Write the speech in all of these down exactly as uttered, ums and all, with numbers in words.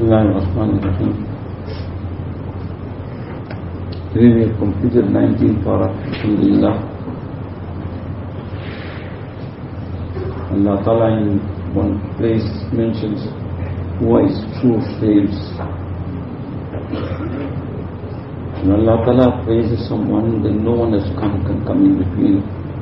Bismillahirrahmanirrahim. Today we have completed nineteenth para. Alhamdulillah. Allah Ta'ala in one place mentions who are his true slaves. When Allah Ta'ala praises someone, then no one else can, can come in between.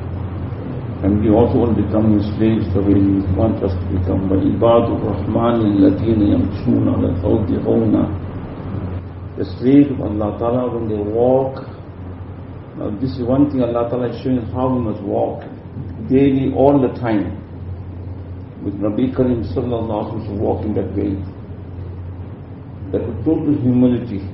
And we also want to become his slaves the way he wants us to become. But Ibadur Rahman alladhina yamshuna ala al-ardi hawna. The slaves of Allah Ta'ala, when they walk, now this is one thing Allah Ta'ala is showing how we must walk daily, all the time. With Nabi Karim Sallallahu Alaihi Wasallam walking that way. That with total humility.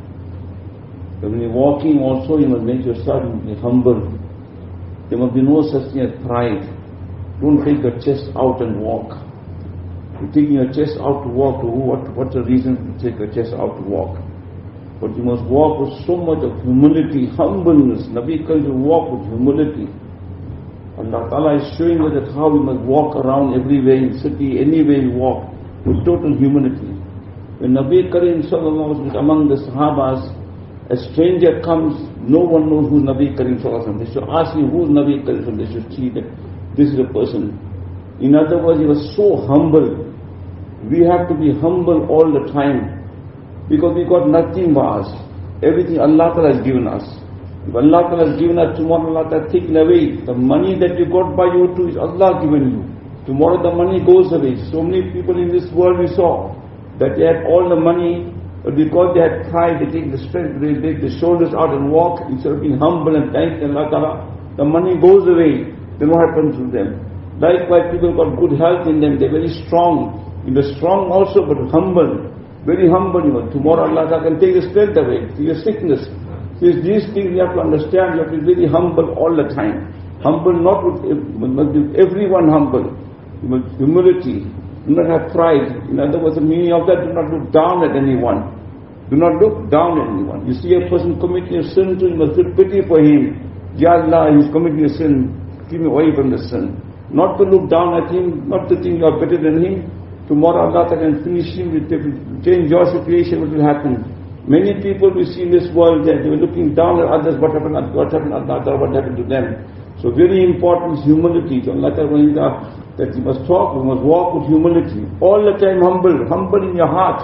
But when you're walking also, you must make yourself humble. There must be no such thing as pride. Don't take your chest out and walk. You're taking your chest out to walk, to what, what's the reason to take your chest out to walk? But you must walk with so much of humility, humbleness. Nabi Karim will walk with humility. Allah Ta'ala is showing us that how we must walk around everywhere in city, anywhere we walk, with total humility. When Nabi Karim Sallallahu Alaihi Wasallam was among the Sahabas, a stranger comes, no one knows who's Nabi Karim Sallallahu Alaihi Wasallam. They should ask him who's Nabi Karim Sallallahu Alaihi Wasallam. They should see that this is a person. In other words, he was so humble. We have to be humble all the time. Because we got nothing by us. Everything Allah Ta'ala has given us. If Allah Ta'ala has given us, tomorrow Allah Ta'ala taken away. The money that you got by you too is Allah given you. Tomorrow the money goes away. So many people in this world we saw that they had all the money, but because they had pride, they take the strength, they take the shoulders out and walk instead of being humble and thanking Allah Ta'ala. The money goes away. Then what happens to them? Likewise, people got good health in them. They're very strong. They're strong also, but humble. Very humble even. Tomorrow Allah Ta'ala can take the strength away, your sickness. So these things you have to understand. You have to be very humble all the time. Humble not with, must be everyone humble. With humility. Do not have pride. In other words, the meaning of that, do not look down at anyone. Do not look down at anyone. You see a person committing a sin to him, you must feel pity for him. Ya Allah, he's committing a sin. Keep him away from the sin. Not to look down at him, not to think you are better than him. Tomorrow Allah can finish him, with change your situation, what will happen? Many people we see in this world that they were looking down at others, what happened, what happened, what happened to them. So very important is humility. So Allah that you must talk, you must walk with humility. All the time humble, humble in your heart.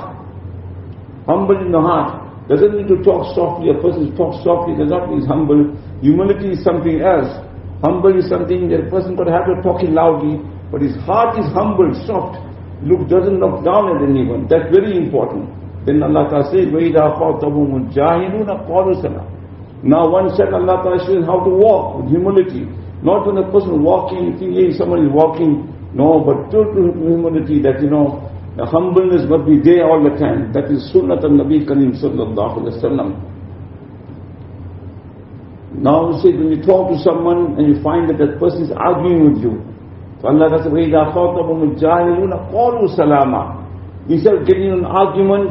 Humble in the heart. Doesn't need to talk softly. A person talks softly does not mean he's humble. Humility is something else. Humble is something that a person could have to talking loudly, but his heart is humble, soft. Look, doesn't look down at anyone. That's very important. Then Allah Ta'ala says, وَإِذَا خَاطَبُهُمُ الْجَاهِلُونَ قَالُوا سَلَامًا. Now one said Allah Ta'ala shows how to walk with humility. Not when a person walking, thinking somebody is walking. No, but total humility that, you know, the humbleness must be there all the time. That is Sunnat al-Nabi Karim Sallallahu Alaihi Wasallam. Now we say, when you talk to someone and you find that that person is arguing with you, so Allah says, وَإِذَا خَاطَبُهُمُ الْجَاهِلُونَ قَالُوا سَلَامًا. Instead of getting an argument,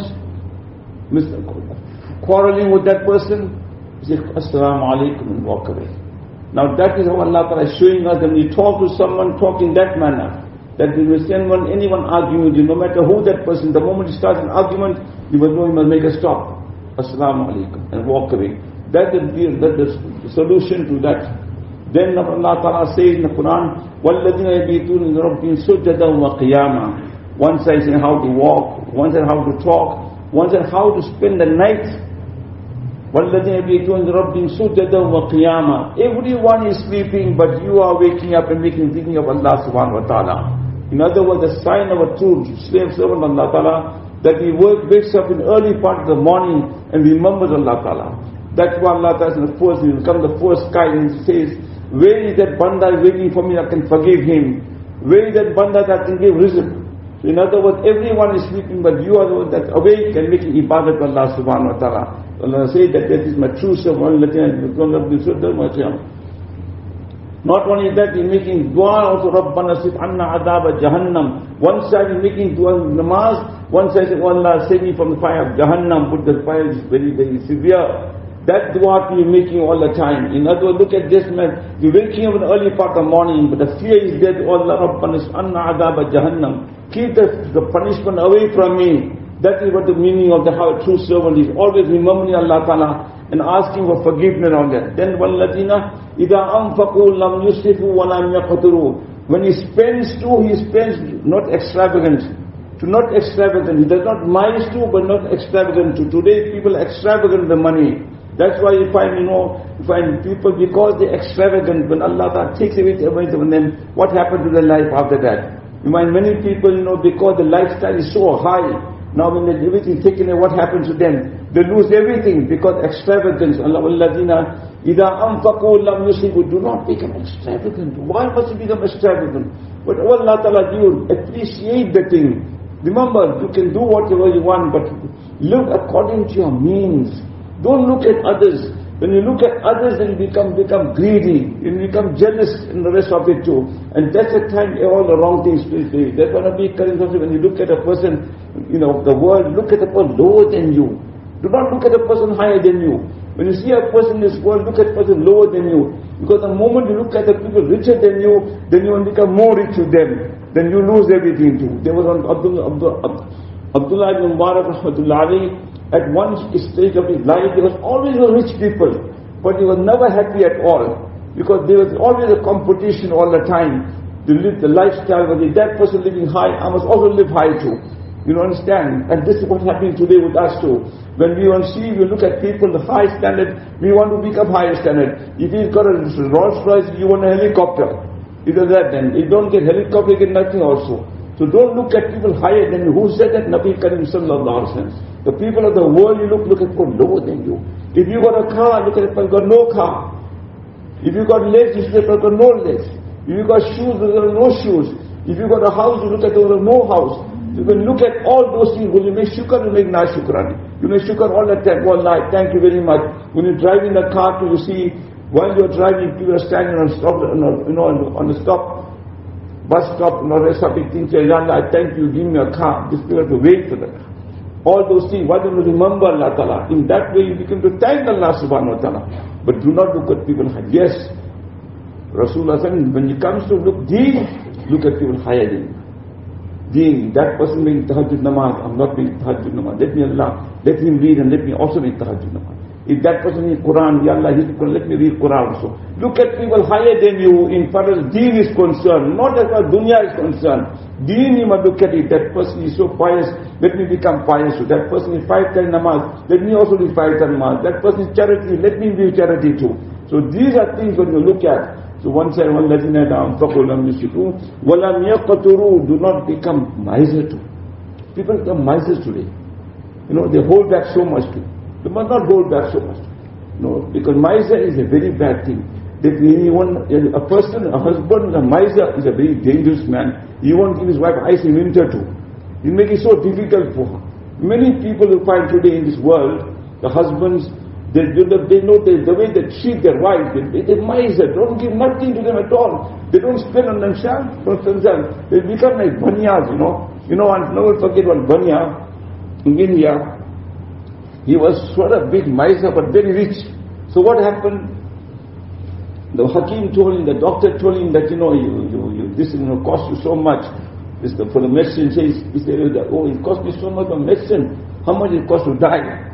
quarreling with that person, you say, Assalamu alaikum, and walk away. Now that is how Allah Ta'ala is showing us that when you talk to someone, talk in that manner. That when you see anyone, anyone arguing with you, no matter who that person, the moment he starts an argument, you must know you must make a stop. Assalamu alaikum, and walk away. That is the solution to that. Then Allah Ta'ala says in the Quran, وَالَّذِينَ يَبِيتُونَ لِرَبِّهِمْ سُجَّدًا وَقِيَامًا. One says how to walk, one says how to talk, one says how to spend the night. وَالَّذِينَ يَبِيتُونَ لِرَبِّهِمْ سُجَّدًا وَقِيَامًا. Everyone is sleeping, but you are waking up and making thinking of Allah Subhanahu Wa Ta'ala. In other words, the sign of a true slave servant of Allah Ta'ala, that he wakes up in early part of the morning and remembers Allah Ta'ala. That's why Allah Ta'ala in the first, he will come to the first sky and he says, where is that banda waiting for me, I can forgive him? Where is that banda that I can give rizq? So in other words, everyone is sleeping, but you are the one that's awake and making ibadat to Allah Subhanahu Wa Ta'ala. Allah says that that is my true servant. Not only that, he's making dua also, Rabbana sif anna adaba Jahannam. One side he's making dua namaz, one side says, oh Allah, save me from the fire of Jahannam, but the fire is very, very severe. That dua you're making all the time. In other words, look at this man. You're waking up in the early part of the morning, but the fear is there. Oh Allah, Rabbana sif anna adaba Jahannam. Keep the, the punishment away from me. That is what the meaning of the how a true servant is. Always remembering Allah Ta'ala and asking for forgiveness on that. Then وَالَّذِينَ إِذَا أَنفَقُوا لَمْ يُسْرِفُوا وَلَمْ يَقْتُرُوا. When he spends too, he spends not extravagant. To not extravagant. He does not mice too, but not extravagant too. Today people are extravagant with the money. That's why you find, you know, you find people, because they're extravagant, when Allah Ta'ala takes away from them, what happened to their life after that? You find many people, you know, because the lifestyle is so high, now when everything is taken away, what happens to them? They lose everything because extravagance. Allah Walladina, إِذَا أَنفَقُوا لَمْ يُسْرِفُوا. Do not become extravagant. Why must you become extravagant? But Allah Ta'ala, you appreciate the thing. Remember, you can do whatever you want, but live according to your means. Don't look at others. When you look at others, then you become become greedy. You become jealous and the rest of it too. And that's the time all the wrong things will be. That's going to be when you look at a person, you know, the world, look at a person lower than you. Do not look at a person higher than you. When you see a person in this world, look at a person lower than you. Because the moment you look at the people richer than you, then you will become more rich to them. Then you lose everything too. There was on Abdullah, Abdullah, Abdullah ibn Mubarak rahmatullahi alayhi. At one stage of his life, there was always a rich people, but he was never happy at all, because there was always a competition all the time. To live the lifestyle, whether that person living high, I must also live high too. You know, understand? And this is what's happening today with us too. When we want to see, we look at people, the high standard, we want to become higher standard. If he's got a Rolls Royce, you want a helicopter. Either that then. If you don't get helicopter, you get nothing also. So don't look at people higher than you. Who said that? Nabi Karim sallallahu alaihi wasallam. The people of the world, you look, look at people lower than you. If you got a car, look at people got no car. If you got legs, you look at people got no legs. If you got shoes, you got no shoes. If you got a house, you look at people no house. You can look at all those things. When you make shukr, you make na shukran. You make shukr all the time. Wallahi, thank you very much. When you're driving the car, to you see, while you're driving, people are standing on stop, you know, on the stop, bus stop, and all the rest of it. Things say, I thank you, give me a car. These people have to wait for that. All those things, why don't you remember Allah Ta'ala? In that way you become to thank Allah Subhanahu Wa Ta'ala. But do not look at people high. Yes, Rasulullah said, when it comes to look deen, look at people higher than you. Deen, that person making tahajjud namaz, I'm not making tahajjud namaz. Let me Allah, let him read and let me also make tahajjud namaz. If that person is Quran, Ya Allah, he's Quran, let me read Quran also. Look at people higher than you in far as deen is concerned, not as far as dunya is concerned. Deen, you must look at it. That person is so pious, let me become pious. So that person is five times namaz, let me also do five times namaz. That person is charity, let me do charity too. So these are things when you look at. So one side, وَالَّذِينَ أَنفَقُوا لَمْ يُسْرِفُوا وَلَمْ يَقْتُرُوا. Do not become miser too. People become misers today. You know, they hold back so much too. They must not hold back so much. No, because miser is a very bad thing. That anyone, a person, a husband, a miser is a very dangerous man. He won't give his wife ice in winter too. He make it so difficult for her. Many people you find today in this world, the husbands, they, they, they know the, the way they treat their wife. They, they miser, don't give nothing to them at all. They don't spend on themselves, for themselves. They become like banyas, you know. You know, I'll never forget one banya in India. He was sort of big miser, but very rich. So what happened? The Hakim told him, the doctor told him that, you know, you, you, you, this is going to cost you so much. This the, for the medicine, says, he said, oh, it cost me so much for medicine. How much it cost to die?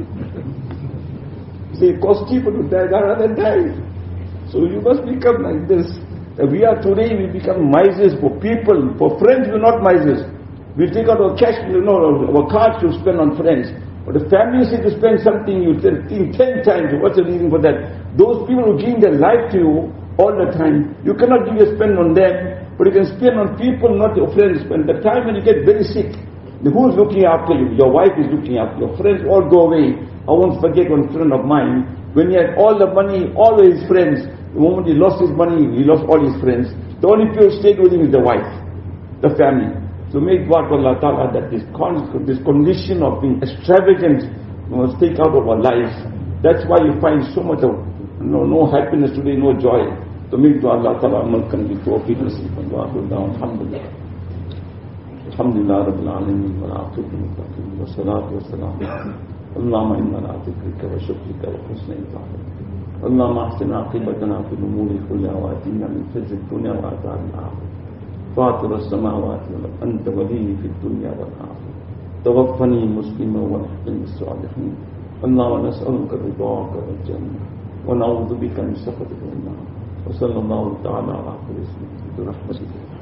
He said, it costs cheaper to die, I'd rather die. So you must become like this. We are today, we become misers for people. For friends, we're not misers. We take out our cash, you know, our cards to spend on friends. But the family say to spend something, you think ten times, what's the reason for that? Those people who give their life to you all the time, you cannot give your spend on them, but you can spend on people, not your friends. And the time when you get very sick, who's looking after you? Your wife is looking after you. Your friends all go away. I won't forget one friend of mine, when he had all the money, all his friends, the moment he lost his money, he lost all his friends. The only people who stayed with him is the wife, the family. So make dua to Allah Ta'ala that this, con this condition of being extravagant must take out of our lives. That's why you find so much of no, no happiness today, no joy. So make dua Allah Ta'ala amal can be tawfiq nasib and dua to down. Alhamdulillah. Alhamdulillah Rabbil Alameen wa aqib al-muttaqin wa salatu wa salam. Allahumma inna ala dhikrika wa shukrika wa husni ibadatik. Allahumma ahsin aqibatana fi al-umuri kulliha wa atina min khizyi ad-dunya wa adhab al-akhirah. فاطر السماوات والأرض أنت ولي في الدنيا والآخرة तवफ़्फ़नी मुस्लिमन व अल्हिक़नी बिस्सालिहीन। अल्लाहुम्मा नसअलुका रिज़ाका वल जन्नह व नऊज़ु बिका मिन सख़तिका one नार। व सल्लल्लाहु तआला अला खैरि ख़ल्क़िका बिरहमतिका।